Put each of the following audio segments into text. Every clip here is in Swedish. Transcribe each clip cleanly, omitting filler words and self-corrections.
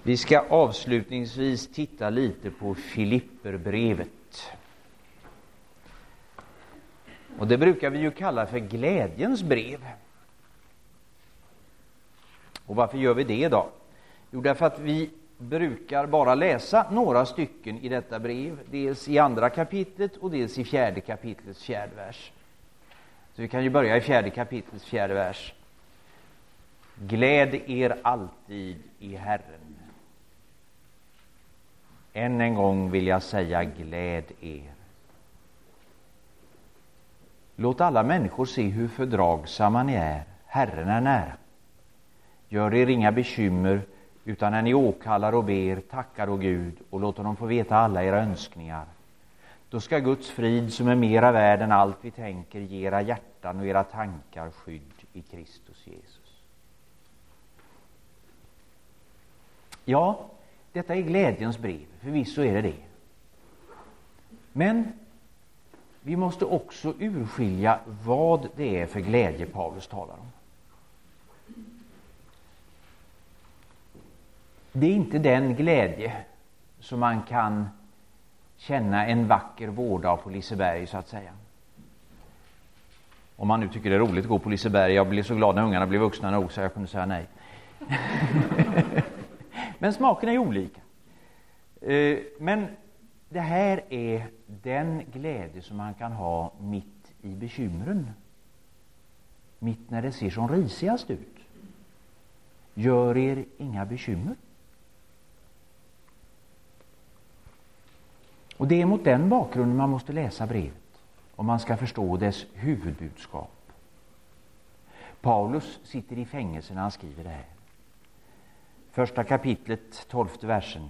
Vi ska avslutningsvis titta lite på Filipperbrevet. Och det brukar vi ju kalla för glädjens brev. Och varför gör vi det då? Jo, därför att vi brukar bara läsa några stycken i detta brev. Dels i andra kapitlet och dels i fjärde kapitlets fjärde vers. Så vi kan ju börja i fjärde kapitlets fjärde vers. Gläd er alltid i Herren. Än en gång vill jag säga gläd er. Låt alla människor se hur fördragsamma ni är. Herren är nära. Gör er inga bekymmer, utan när ni åkallar och ber, tackar och Gud och låter dem få veta alla era önskningar. Då ska Guds frid, som är mera värd än allt vi tänker, ge era hjärtan och era tankar skydd i Kristus Jesus. Ja, detta är glädjens brev, förvisso är det. Men vi måste också urskilja vad det är för glädje Paulus talar om. Det är inte den glädje som man kan känna en vacker vårdag på Liseberg, så att säga. Om man nu tycker det är roligt att gå på Liseberg. Jag blev så glad när ungarna blev vuxna nog så jag kunde säga nej. Men smaken är olika. Men det här är den glädje som man kan ha mitt i bekymren. Mitt när det ser som risigast ut. Gör er inga bekymmer. Och det är mot den bakgrunden man måste läsa brevet, om man ska förstå dess huvudbudskap. Paulus sitter i fängelse när han skriver det här. Första kapitlet, 12:e versen.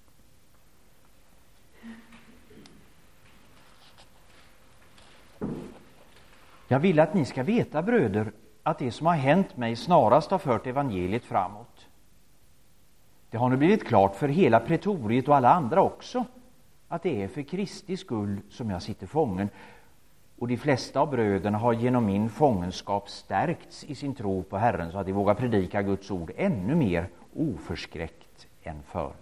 Jag vill att ni ska veta, bröder, att det som har hänt mig snarast har fört evangeliet framåt. Det har nu blivit klart för hela pretoriet och alla andra också, att det är för Kristi skull som jag sitter fången, och de flesta av bröderna har genom min fångenskap stärkts i sin tro på Herren, så att de vågar predika Guds ord ännu mer oförskräckt än förut.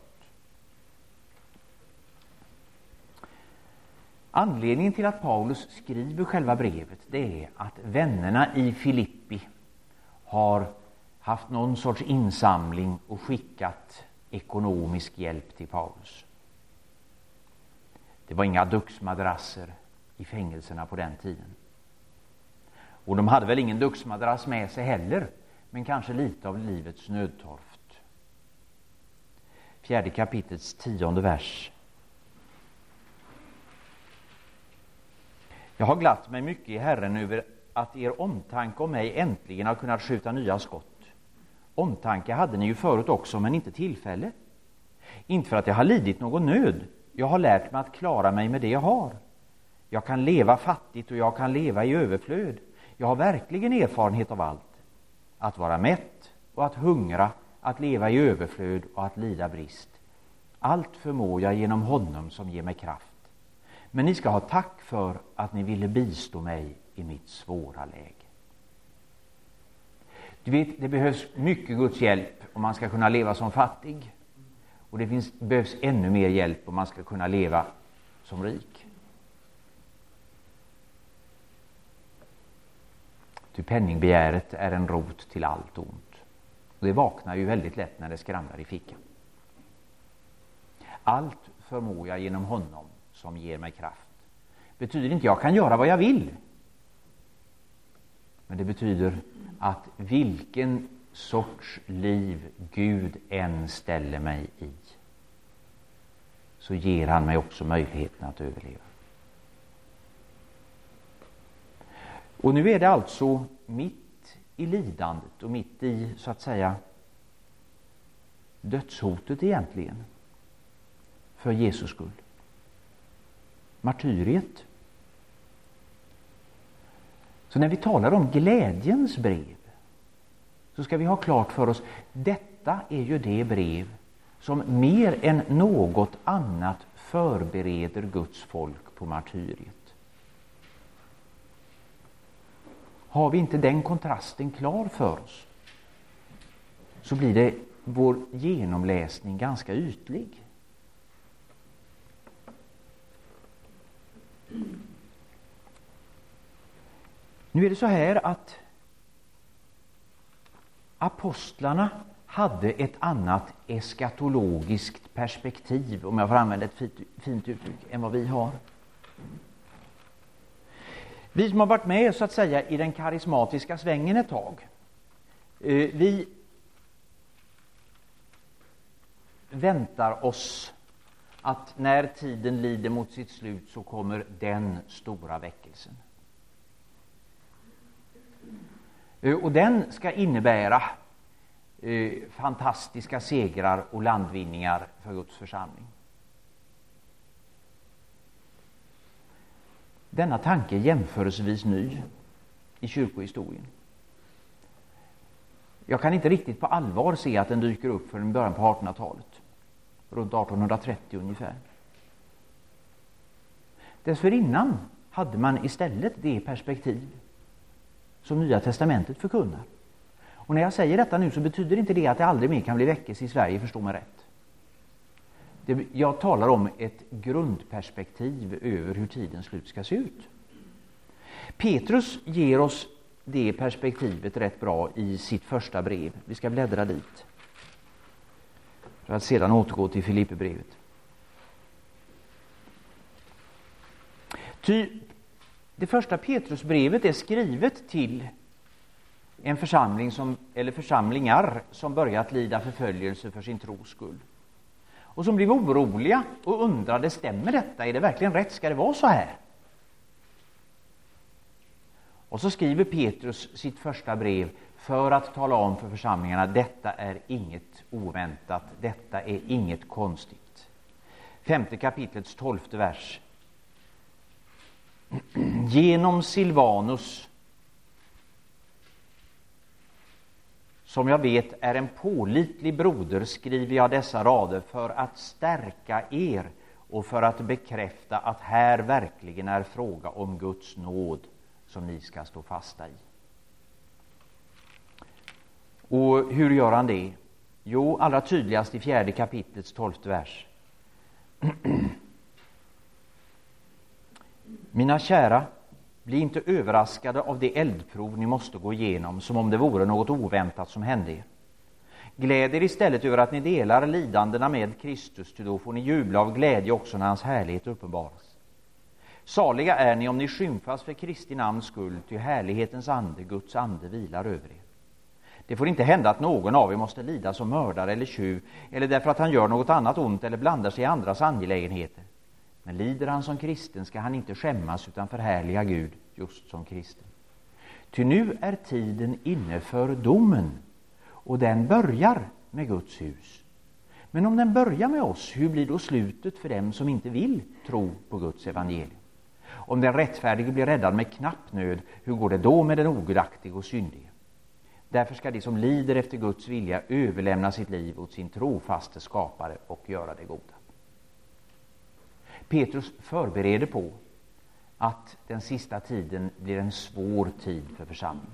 Anledningen till att Paulus skriver själva brevet, det är att vännerna i Filippi har haft någon sorts insamling och skickat ekonomisk hjälp till Paulus. Det var inga duxmadrasser i fängelserna på den tiden. Och de hade väl ingen duxmadrass med sig heller, men kanske lite av livets nödtorft. Fjärde kapitlets 10:e vers. Jag har glatt mig mycket i Herren över att er omtanke om mig äntligen har kunnat skjuta nya skott. Omtanke hade ni ju förut också, men inte tillfälle. Inte för att jag har lidit någon nöd. Jag har lärt mig att klara mig med det jag har. Jag kan leva fattigt och jag kan leva i överflöd. Jag har verkligen erfarenhet av allt. Att vara mätt och att hungra, att leva i överflöd och att lida brist. Allt förmår jag genom honom som ger mig kraft. Men ni ska ha tack för att ni ville bistå mig i mitt svåra läge. Du vet, det behövs mycket Guds hjälp om man ska kunna leva som fattig. Och det behövs ännu mer hjälp om man ska kunna leva som rik. Ty penningbegäret är en rot till allt ont. Och det vaknar ju väldigt lätt när det skramlar i fickan. Allt förmår jag genom honom som ger mig kraft. Betyder inte jag kan göra vad jag vill. Men det betyder att vilken sorts liv Gud än ställer mig i, så ger han mig också möjligheten att överleva. Och nu är det alltså mitt i lidandet och mitt i, så att säga, dödshotet egentligen för Jesus skull. Martyriet. Så när vi talar om glädjens brev, så ska vi ha klart för oss, detta är ju det brev som mer än något annat förbereder Guds folk på martyriet. Har vi inte den kontrasten klar för oss, så blir det vår genomläsning ganska ytlig. Nu är det så här att apostlarna hade ett annat eskatologiskt perspektiv, om jag får använda ett fint uttryck, än vad vi har. Vi som har varit med så att säga i den karismatiska svängen ett tag, vi väntar oss att när tiden lider mot sitt slut så kommer den stora väckelsen. Och den ska innebära fantastiska segrar och landvinningar för Guds församling. Denna tanke är jämförelsevis ny i kyrkohistorien. Jag kan inte riktigt på allvar se att den dyker upp förrän början på 1800-talet. Runt 1830 ungefär. Dessförinnan hade man istället det perspektiv som Nya testamentet förkunnar. Och när jag säger detta nu så betyder inte det att det aldrig mer kan bli väckelse i Sverige, förstå mig rätt. Jag talar om ett grundperspektiv över hur tidens slut ska se ut. Petrus ger oss det perspektivet rätt bra i sitt första brev. Vi ska bläddra dit för att sedan återgå till Filipperbrevet. Det första Petrusbrevet är skrivet till en församling eller församlingar som börjat lida förföljelse för sin tros skull. Och som blev oroliga och undrade, stämmer detta? Är det verkligen rätt? Ska det vara så här? Och så skriver Petrus sitt första brev för att tala om för församlingarna, detta är inget oväntat, detta är inget konstigt. 5:e kapitlets 12:e vers. Genom Silvanus, som jag vet är en pålitlig broder, skriver jag dessa rader för att stärka er och för att bekräfta att här verkligen är fråga om Guds nåd som ni ska stå fasta i. Och hur gör han det? Jo, allra tydligast i 4:e kapitlets 12:e vers. Mina kära, bli inte överraskade av det eldprov ni måste gå igenom som om det vore något oväntat som hände er. Gläd er istället över att ni delar lidandena med Kristus, ty då får ni jubla av glädje också när hans härlighet uppenbaras. Saliga är ni om ni skymfas för Kristi namns skull, ty härlighetens ande, Guds ande, vilar över er. Det får inte hända att någon av er måste lida som mördare eller tjuv, eller därför att han gör något annat ont eller blandar sig i andras angelägenheter. Men lider han som kristen ska han inte skämmas utan förhärliga Gud just som kristen. Ty nu är tiden inne för domen, och den börjar med Guds hus. Men om den börjar med oss, hur blir då slutet för dem som inte vill tro på Guds evangelium? Om den rättfärdige blir räddad med knapp nöd, hur går det då med den ogudaktige och syndige? Därför ska de som lider efter Guds vilja överlämna sitt liv åt sin trofaste skapare och göra det goda. Petrus förbereder på att den sista tiden blir en svår tid för församlingen.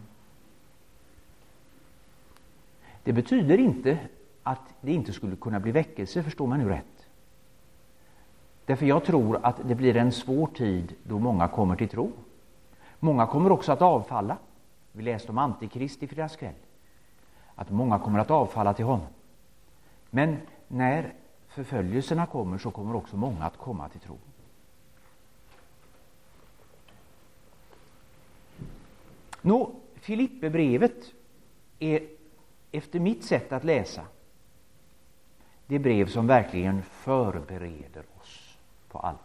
Det betyder inte att det inte skulle kunna bli väckelse, förstår man nu rätt. Därför jag tror att det blir en svår tid då många kommer till tro. Många kommer också att avfalla. Vi läste om Antikrist i fredagskväll. Att många kommer att avfalla till honom. Men när förföljelserna kommer så kommer också många att komma till tro. Filipperbrevet är efter mitt sätt att läsa det brev som verkligen förbereder oss på allvar.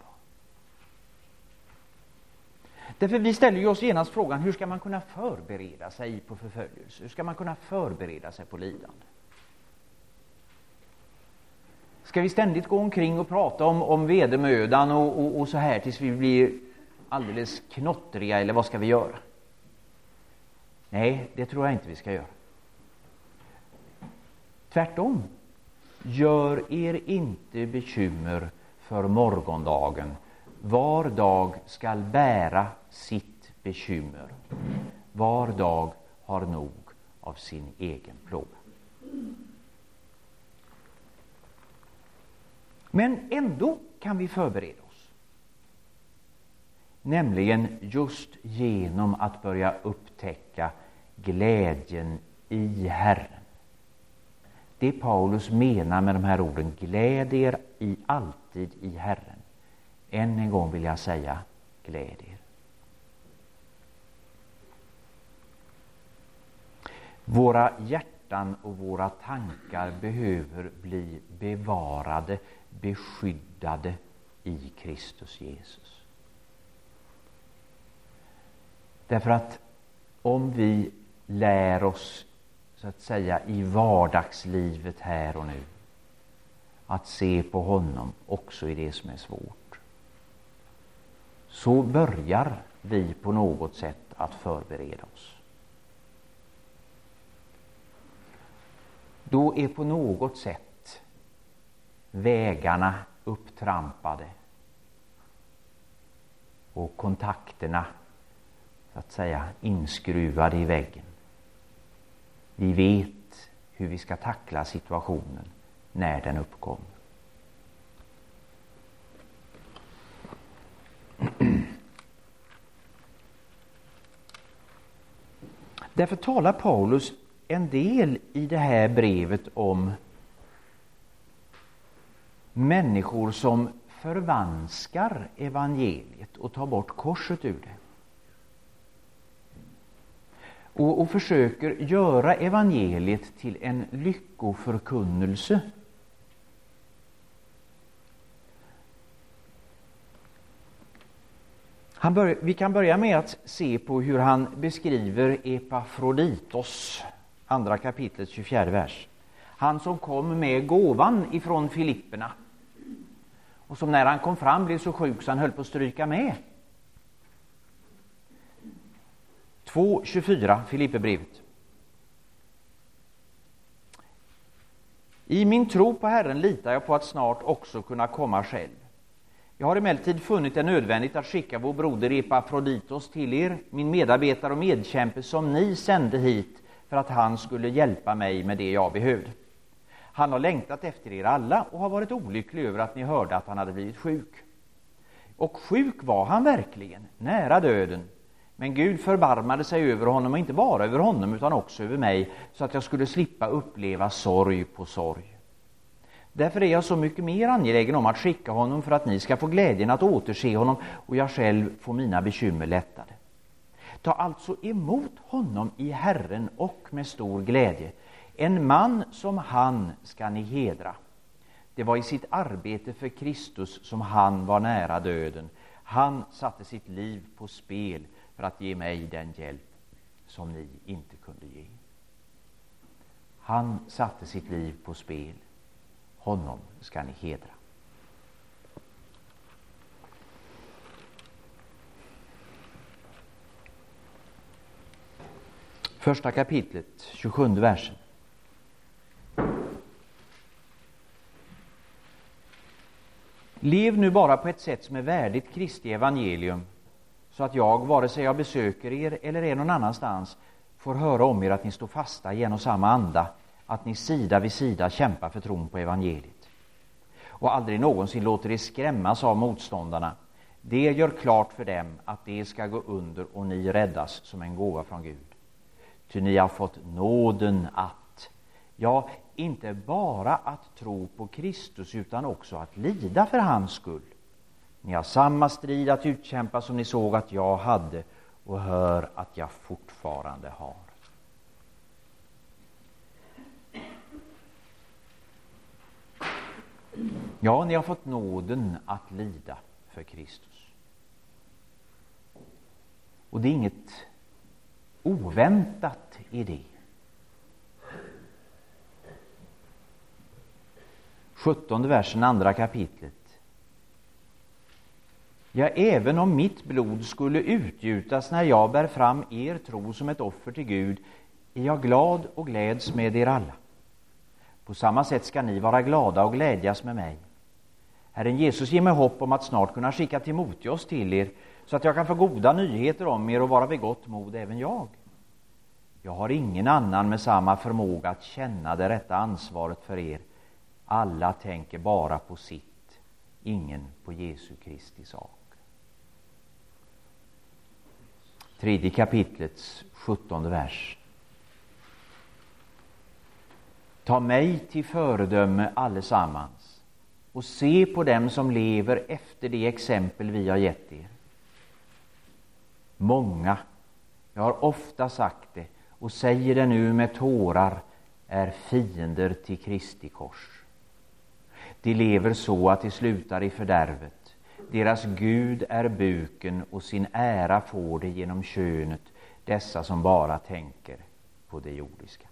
Därför vi ställer oss genast frågan, hur ska man kunna förbereda sig på förföljelse? Hur ska man kunna förbereda sig på lidande? Ska vi ständigt gå omkring och prata om vedermödan och så här tills vi blir alldeles knottriga, eller vad ska vi göra? Nej, det tror jag inte vi ska göra. Tvärtom, gör er inte bekymmer för morgondagen. Var dag skall bära sitt bekymmer. Var dag har nog av sin egen plåga. Men ändå kan vi förbereda oss. Nämligen just genom att börja upptäcka glädjen i Herren. Det Paulus menar med de här orden, gläd er alltid i Herren. Än en gång vill jag säga, gläd er. Våra hjärtan och våra tankar behöver bli bevarade, beskyddade i Kristus Jesus. Därför att om vi lär oss, så att säga, i vardagslivet här och nu att se på honom också i det som är svårt, så börjar vi på något sätt att förbereda oss. Då är på något sätt vägarna upptrampade och kontakterna, så att säga, inskruvade i väggen. Vi vet hur vi ska tackla situationen när den uppkommer. Därför talar Paulus en del i det här brevet om människor som förvanskar evangeliet och tar bort korset ur det. Och försöker göra evangeliet till en lyckoförkunnelse. Vi kan börja med att se på hur han beskriver Epafroditos, andra kapitlet 24 vers. Han som kom med gåvan ifrån Filipperna och som när han kom fram blev så sjuk så han höll på att stryka med. 2:24 Filipperbrevet. I min tro på Herren litar jag på att snart också kunna komma själv. Jag har emellertid funnit det nödvändigt att skicka vår broder Epafroditos till er, min medarbetare och medkämpe som ni sände hit för att han skulle hjälpa mig med det jag behövde. Han har längtat efter er alla och har varit olycklig över att ni hörde att han hade blivit sjuk. Och sjuk var han verkligen, nära döden. Men Gud förbarmade sig över honom, och inte bara över honom utan också över mig, så att jag skulle slippa uppleva sorg på sorg. Därför är jag så mycket mer angelägen om att skicka honom för att ni ska få glädjen att återse honom och jag själv får mina bekymmer lättade. Ta alltså emot honom i Herren och med stor glädje. En man som han ska ni hedra. Det var i sitt arbete för Kristus som han var nära döden. Han satte sitt liv på spel för att ge mig den hjälp som ni inte kunde ge. Han satte sitt liv på spel. Honom ska ni hedra. Första kapitlet, 27 versen. Lev nu bara på ett sätt som är värdigt Kristi evangelium, så att jag, vare sig jag besöker er eller är någon annanstans, får höra om er att ni står fasta i en och samma anda, att ni sida vid sida kämpar för tron på evangeliet. Och aldrig någonsin låter er skrämmas av motståndarna. Det gör klart för dem att det ska gå under och ni räddas som en gåva från Gud. Ty ni har fått nåden att, ja, inte bara att tro på Kristus utan också att lida för hans skull. Ni har samma strid att utkämpa som ni såg att jag hade och hör att jag fortfarande har. Ja, ni har fått nåden att lida för Kristus. Och det är inget oväntat i det. 17 versen, andra kapitlet. Ja, även om mitt blod skulle utgjutas när jag bär fram er tro som ett offer till Gud, är jag glad och gläds med er alla. På samma sätt ska ni vara glada och glädjas med mig. Herren Jesus ger mig hopp om att snart kunna skicka Timoteus till er, så att jag kan få goda nyheter om er och vara vid gott mod även jag. Jag har ingen annan med samma förmåga att känna det rätta ansvaret för er. Alla tänker bara på sitt ingen på Jesu Kristi sak. 3:e kapitlets 17:e vers. Ta mig till föredöme allesammans och se på dem som lever efter det exempel vi har gett er. Många, jag har ofta sagt det och säger det nu med tårar, är fiender till Kristi kors. De lever så att de slutar i fördärvet. Deras Gud är buken och sin ära får de genom könet, dessa som bara tänker på det jordiska.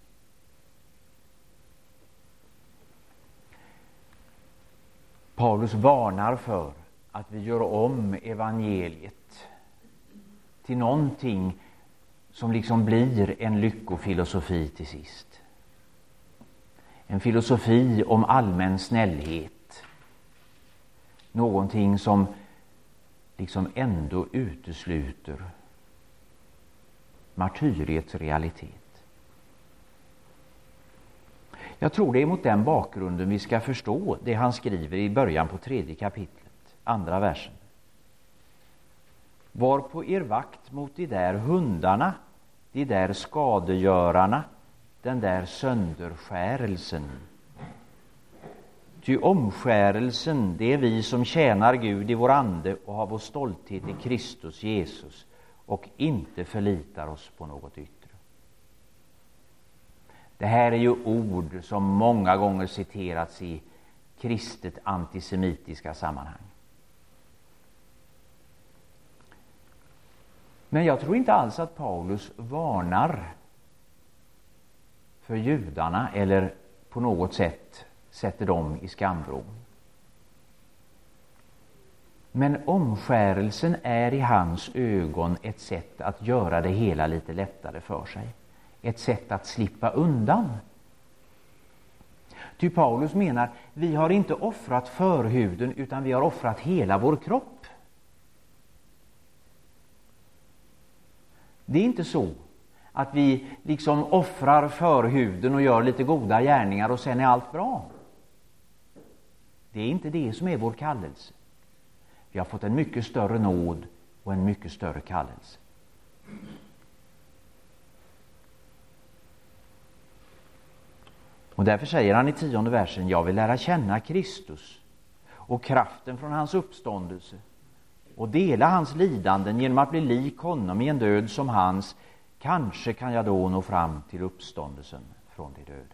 Paulus varnar för att vi gör om evangeliet till någonting som liksom blir en lyckofilosofi till sist. En filosofi om allmän snällhet. Någonting som liksom ändå utesluter martyriets realitet. Jag tror det är mot den bakgrunden vi ska förstå det han skriver i början på 3:e kapitlet, 2:a versen. Var på er vakt mot de där hundarna, de där skadegörarna, den där sönderskärelsen. Ty omskärelsen, det är vi som tjänar Gud i vår ande och har vår stolthet i Kristus Jesus och inte förlitar oss på något yttre. Det här är ju ord som många gånger citerats i kristet antisemitiska sammanhang. Men jag tror inte alls att Paulus varnar för judarna eller på något sätt sätter dem i skamvrån. Men omskärelsen är i hans ögon ett sätt att göra det hela lite lättare för sig. Ett sätt att slippa undan. Ty Paulus menar, vi har inte offrat förhuden utan vi har offrat hela vår kropp. Det är inte så att vi liksom offrar förhuden och gör lite goda gärningar och sen är allt bra. Det är inte det som är vår kallelse. Vi har fått en mycket större nåd och en mycket större kallelse. Och därför säger han i 10:e versen, jag vill lära känna Kristus och kraften från hans uppståndelse och dela hans lidanden genom att bli lik honom i en död som hans. Kanske kan jag då nå fram till uppståndelsen från de döda.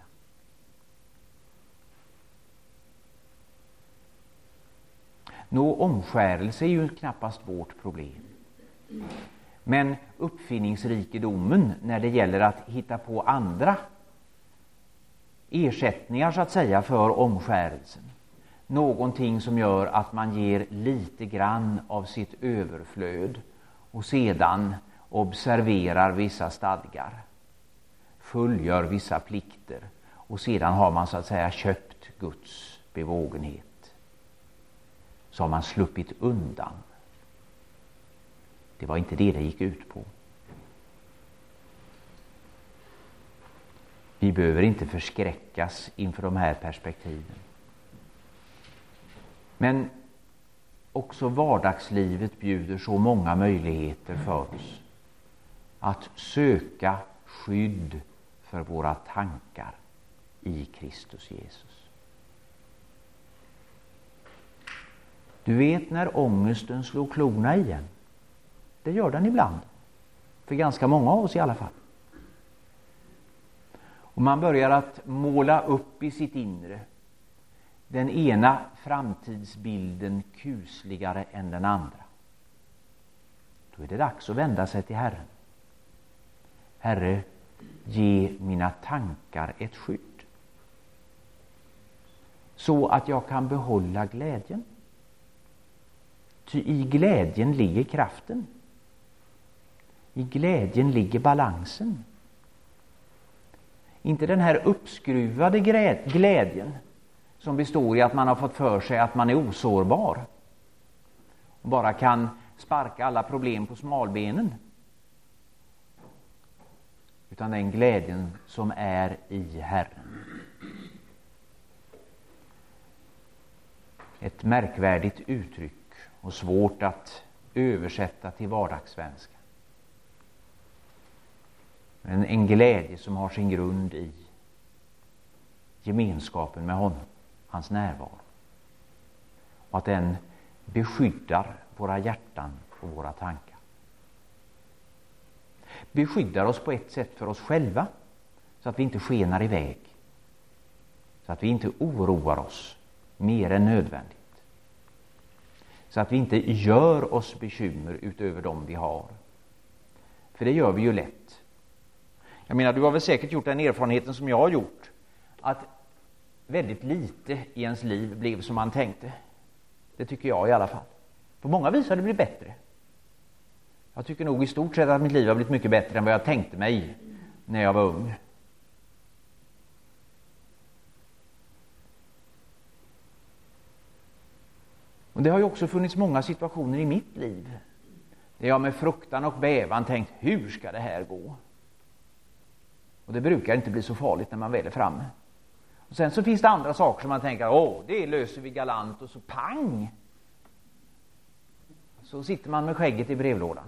Omskärelse är ju knappast vårt problem. Men uppfinningsrikedomen när det gäller att hitta på andra ersättningar så att säga för omskärelsen. Någonting som gör att man ger lite grann av sitt överflöd och sedan observerar vissa stadgar, fullgör vissa plikter och sedan har man så att säga köpt Guds bevågenhet. Så har man sluppit undan. Det var inte det gick ut på. Vi behöver inte förskräckas inför de här perspektiven. Men också vardagslivet bjuder så många möjligheter för oss att söka skydd för våra tankar i Kristus Jesus. Du vet när ångesten slår klorna igen. Det gör den ibland. För ganska många av oss i alla fall. Och man börjar att måla upp i sitt inre den ena framtidsbilden kusligare än den andra. Då är det dags att vända sig till Herren. Herre, ge mina tankar ett skydd. Så att jag kan behålla glädjen. Ty i glädjen ligger kraften. I glädjen ligger balansen. Inte den här uppskruvade glädjen som består i att man har fått för sig att man är osårbar och bara kan sparka alla problem på smalbenen. Utan den glädjen som är i Herren. ett märkvärdigt uttryck och svårt att översätta till vardagssvenska. Men en glädje som har sin grund i gemenskapen med honom, hans närvaro. Och att den beskyddar våra hjärtan och våra tankar. Beskyddar oss på ett sätt för oss själva, så att vi inte skenar iväg. Så att vi inte oroar oss mer än nödvändigt. Så att vi inte gör oss bekymmer utöver dem vi har. För det gör vi ju lätt. Jag menar, du har väl säkert gjort den erfarenheten som jag har gjort. Att väldigt lite i ens liv blev som man tänkte. Det tycker jag i alla fall. På många vis har det blivit bättre. Jag tycker nog i stort sett att mitt liv har blivit mycket bättre än vad jag tänkte mig när jag var ung. Och det har ju också funnits många situationer i mitt liv där jag med fruktan och bävan tänkt, hur ska det här gå? Och det brukar inte bli så farligt när man väl är framme. Och sen så finns det andra saker som man tänker, det löser vi galant, och så pang! Så sitter man med skägget i brevlådan.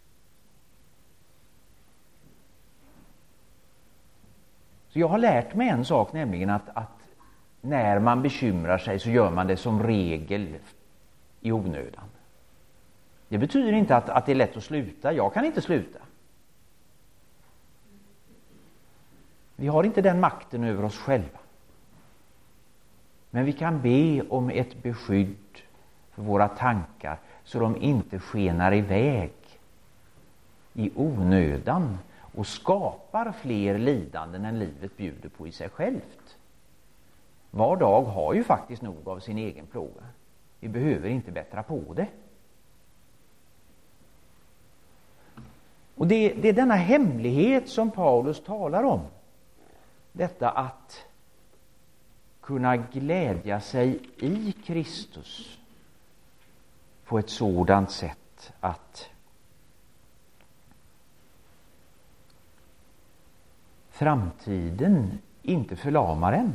Så jag har lärt mig en sak, nämligen att när man bekymrar sig så gör man det som regel i onödan. Det betyder inte att det är lätt att sluta. Jag kan inte sluta. Vi har inte den makten över oss själva. Men vi kan be om ett beskydd för våra tankar så de inte skenar iväg i onödan och skapar fler lidanden än livet bjuder på i sig självt. Var dag har ju faktiskt nog av sin egen plåga. Vi behöver inte bättra på det. Och det är denna hemlighet som Paulus talar om. Detta att kunna glädja sig i Kristus på ett sådant sätt att framtiden inte förlamar en.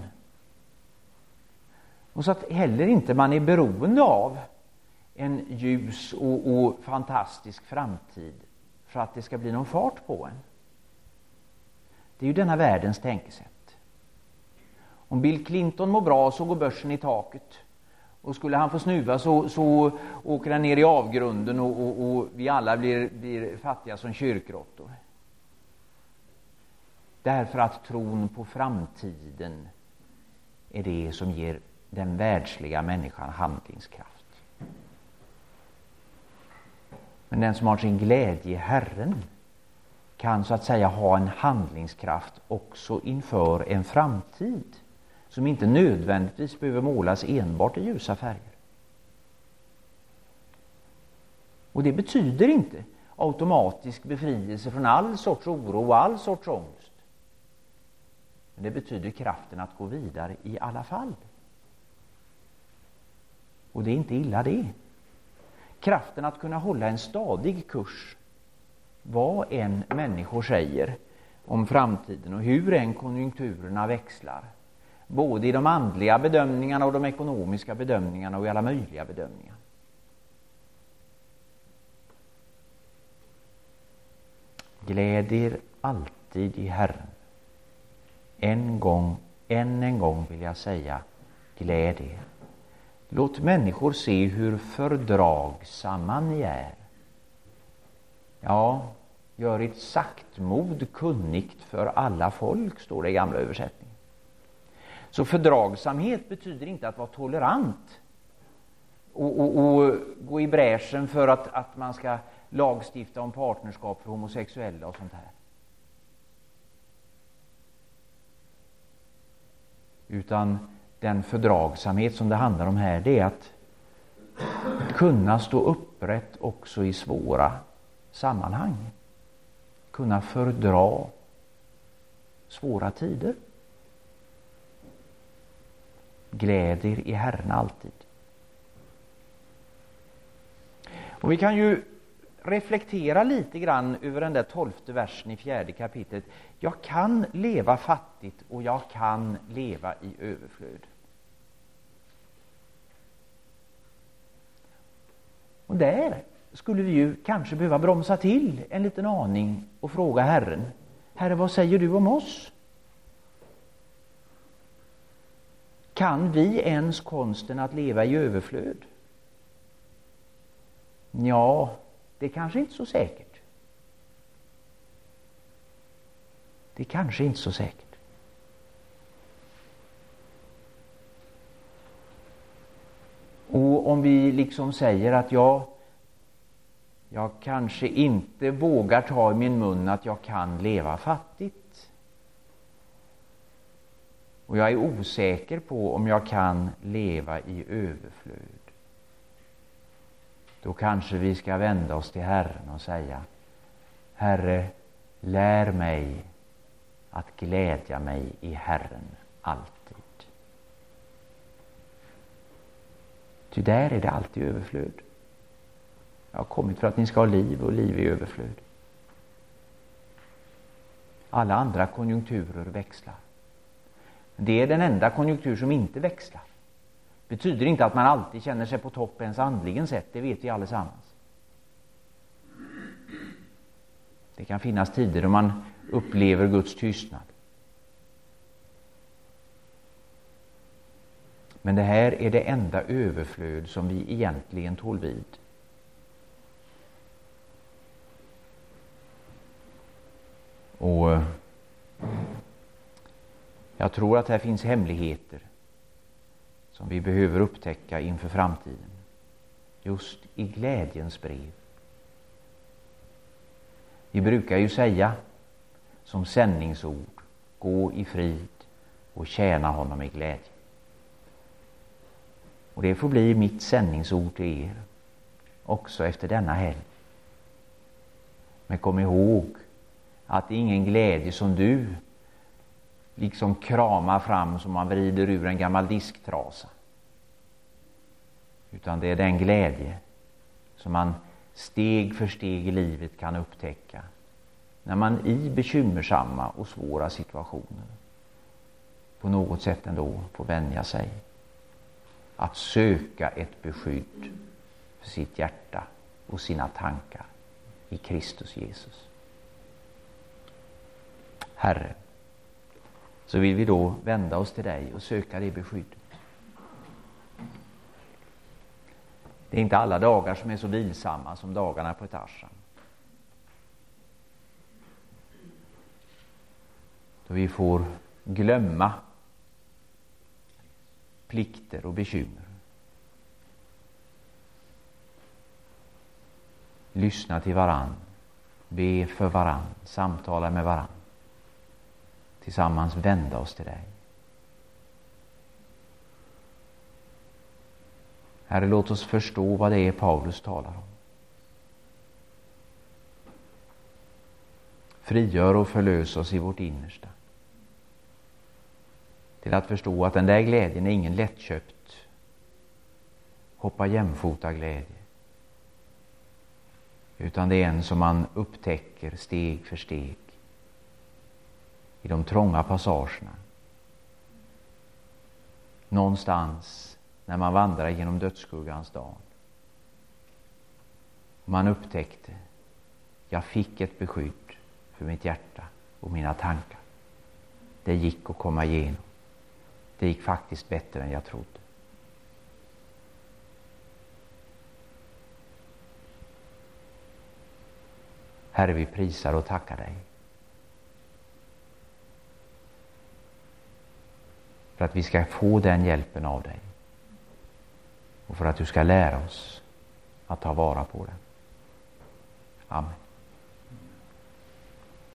Och så att heller inte man är beroende av en ljus och fantastisk framtid för att det ska bli någon fart på en. Det är ju denna världens tänkesätt. Om Bill Clinton mår bra så går börsen i taket. Och skulle han få snuva så åker han ner i avgrunden och vi alla blir fattiga som kyrkråttor. Därför att tron på framtiden är det som ger den världsliga människan handlingskraft. Men den som har sin glädje i Herren kan så att säga ha en handlingskraft också inför en framtid som inte nödvändigtvis behöver målas enbart i ljusa färger. Och det betyder inte automatisk befrielse från all sorts oro och all sorts ångest. Men det betyder kraften att gå vidare i alla fall. Och det är inte illa det. Kraften att kunna hålla en stadig kurs, vad en människor säger om framtiden och hur än konjunkturerna växlar. Både i de andliga bedömningarna och de ekonomiska bedömningarna och i alla möjliga bedömningar. Gläd er alltid i Herren. Än en gång vill jag säga, gläd er. Låt människor se hur fördragsamma ni är. Ja, gör ert saktmod kunnigt för alla folk, står det i gamla översättningen. Så fördragsamhet betyder inte att vara tolerant och gå i bräschen för att man ska lagstifta om partnerskap för homosexuella och sånt här. Utan den fördragsamhet som det handlar om här, det är att kunna stå upprätt också i svåra sammanhang. Kunna fördra svåra tider. Gläd er i Herren alltid. Och vi kan ju reflektera lite grann över den där 12:e versen i 4:e kapitlet. Jag kan leva fattigt och jag kan leva i överflöd. Och där skulle vi ju kanske behöva bromsa till en liten aning och fråga Herren: Herre, vad säger du om oss? Kan vi ens konsten att leva i överflöd? Ja, det är kanske inte så säkert. Det är kanske inte så säkert. Och om vi liksom säger att jag kanske inte vågar ta i min mun att jag kan leva fattigt. Och jag är osäker på om jag kan leva i överflöd. Då kanske vi ska vända oss till Herren och säga: Herre, lär mig att glädja mig i Herren alltid. Ty där är det alltid överflöd. Jag har kommit för att ni ska ha liv och liv i överflöd. Alla andra konjunkturer växlar. Det är den enda konjunktur som inte växlar. Betyder inte att man alltid känner sig på topp ens andligen sett, det vet vi allesammans. Det kan finnas tider då man upplever Guds tystnad. Men det här är det enda överflöd som vi egentligen tål vid. Och jag tror att här finns hemligheter som vi behöver upptäcka inför framtiden. Just i glädjens brev. Vi brukar ju säga som sändningsord: gå i frid och tjäna honom i glädje. Och det får bli mitt sändningsord till er också efter denna helg. Men kom ihåg att det är ingen glädje som du liksom kramar fram som man vrider ur en gammal disktrasa. Utan det är den glädje som man steg för steg i livet kan upptäcka när man i bekymmersamma och svåra situationer på något sätt ändå får vänja sig att söka ett beskydd för sitt hjärta och sina tankar i Kristus Jesus. Herre, så vill vi då vända oss till dig och söka det beskyddet. Det är inte alla dagar som är så vilsamma som dagarna på ett ashram. Då vi får glömma plikter och bekymmer. Lyssna till varann, be för varann, samtala med varann. Tillsammans vända oss till dig. Herre, låt oss förstå vad det är Paulus talar om. Frigör och förlös oss i vårt innersta. Till att förstå att den där glädjen är ingen lättköpt hoppa jämfota glädje. Utan det är en som man upptäcker steg för steg i de trånga passagerna. Någonstans när man vandrar genom dödsskuggans dal. Man upptäckte: jag fick ett beskydd för mitt hjärta och mina tankar. Det gick att komma igenom. Det gick faktiskt bättre än jag trodde. Herre, vi prisar och tackar dig för att vi ska få den hjälpen av dig och för att du ska lära oss att ta vara på den. Amen.